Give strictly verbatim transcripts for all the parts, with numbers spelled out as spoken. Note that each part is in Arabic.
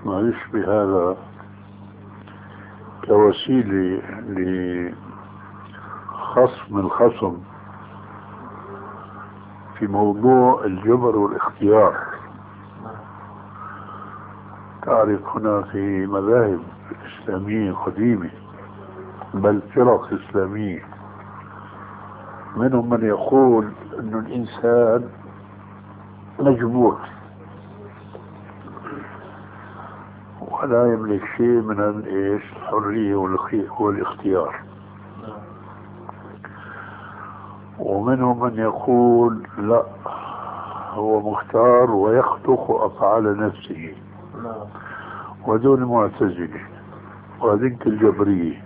ما يشبه هذا كوسيلة لخصم الخصم في موضوع الجبر والاختيار. تعرف هناك مذاهب إسلامية قديمة بل فرق إسلامية منهم من يقول أن الإنسان مجبور ولا يملك شيء من الإيش الحرية والاختيار، ومنهم من يقول لا هو مختار ويخلق أفعال نفسه، ودون معتزلة وهذيك الجبرية.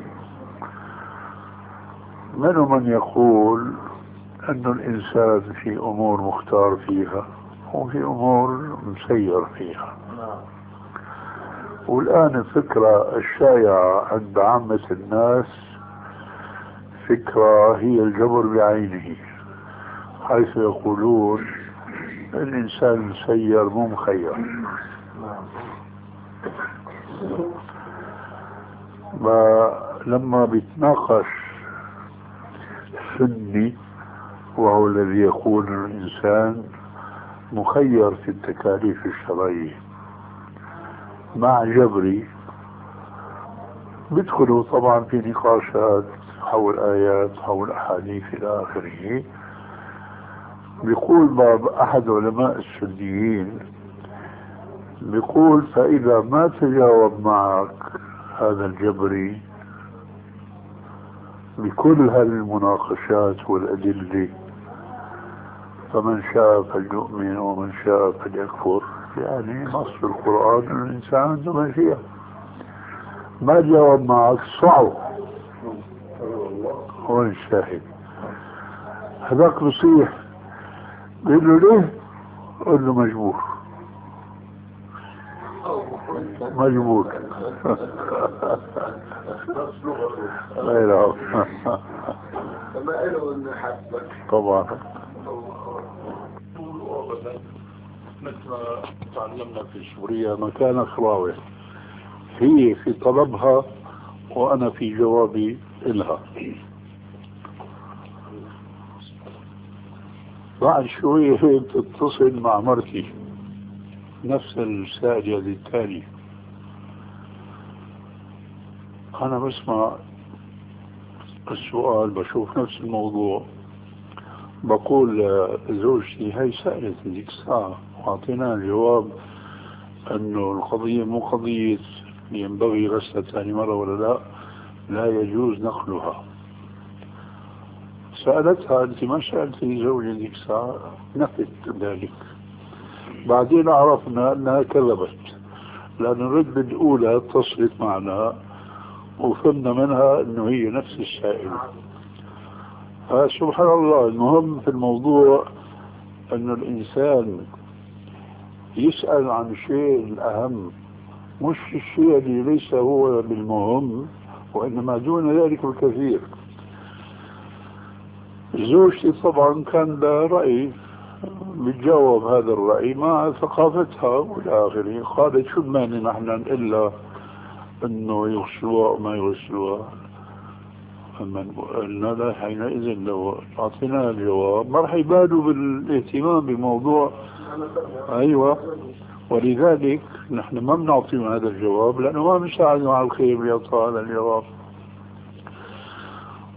منهم من يقول أن الإنسان في أمور مختار فيها وفي أمور مسير فيها. والآن الفكرة الشائعة عند عامة الناس فكرة هي الجبر بعينه، حيث يقولون الإنسان مسير مو مخير. لما بيتناقش السني وهو الذي يقول الإنسان مخير في التكاليف الشرعية مع جبري، بيدخلوا طبعا في نقاشات حول آيات حول أحاديث إلى آخره. بيقول باب أحد علماء السنيين بيقول فإذا ما تجاوب معك هذا الجبري بكل هذه المناقشات والأدلة فمن شاء فليؤمن ومن شاء فليكفر، يعني نص القرآن الإنسان عنده مشيئة. ما جاوب معك صعب هو الشاهد. هذاك بصيح قل له ليه؟ قل له مجبور مجبور غيره طبعا. مثل ما تعلمنا في سوريا مكان خراوة، هي في طلبها وأنا في جوابي إلها. بعد شوية تتصل مع مرتي نفس السائل هذه الثاني، أنا بسمع السؤال بشوف نفس الموضوع، بقول زوجتي هاي سألت ذيك الساعة وأعطينا الجواب أنه القضية مو قضية ينبغي غسلها ثاني مرة ولا لا، لا يجوز نقلها. سألتها أنت ما سألتني زوجي ذيك الساعة؟ نفت ذلك. بعدين عرفنا أنها كذبت، لأن الردة الأولى اتصلت معنا وفهمنا منها أنه هي نفس السائل. سبحان الله. المهم في الموضوع أن الإنسان يسأل عن الشيء الأهم، مش الشيء اللي ليس هو بالمهم وإنما دون ذلك الكثير. زوجتي طبعا كان لها رأي، بتجاوب هذا الرأي مع ثقافتها والى اخره. قالت شو بمانع نحن إلا انه يغسلوها وما يغسلوها؟ قلنا لا، حينئذ لو اعطينا الجواب ما راح يبالوا بالاهتمام بموضوع. ايوه، ولذلك نحن ما بنعطيهم هذا الجواب لانه ما بنساعدهم على الخير بيعطوا هذا الجواب.